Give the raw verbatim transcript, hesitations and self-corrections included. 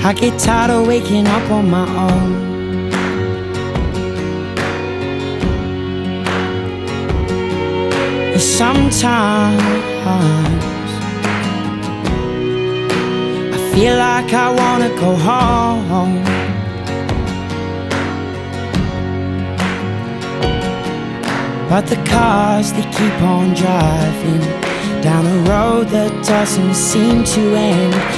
I get tired of waking up on my own. And sometimes I feel like I wanna go home, but the cars, they keep on driving down a road that doesn't seem to end.